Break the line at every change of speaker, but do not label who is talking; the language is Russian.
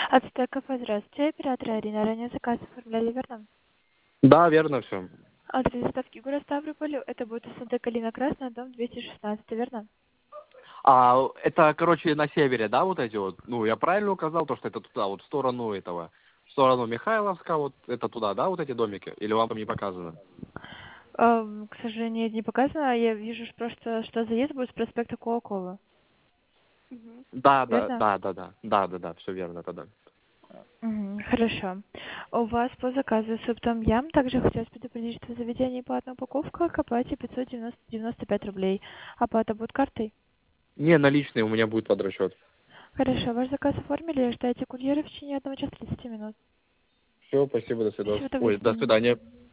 Ацтек кафе, здравствуйте. Оператор Арина. Ранее заказ оформляли, верно?
Да, верно все.
Адрес доставки город Ставрополь. Это будет СНТ Калина Красная, дом 216, верно?
А это, короче, на севере, да, вот эти вот? Ну, я правильно указал, то, что это туда, вот в сторону этого, в сторону Михайловска, вот это туда, да, вот эти домики? Или вам там не показано?
К сожалению, не показано. Я вижу просто, что заезд будет с проспекта Кулакова.
Да, да,
Верно?
да, да, да, да, да, да, все верно тогда.
Хорошо. У вас по заказу суп том ям. Также хотелось предупредить, что в заведении платная упаковка к оплате 595 рублей. Оплата будет картой?
Не, наличные у меня будет под расчет.
Хорошо. Ваш заказ оформили. Ждайте курьера в течение 1 часа 30 минут.
Все, спасибо, до свидания.
Всего доброго,
Ой,
до
до
свидания.
свидания.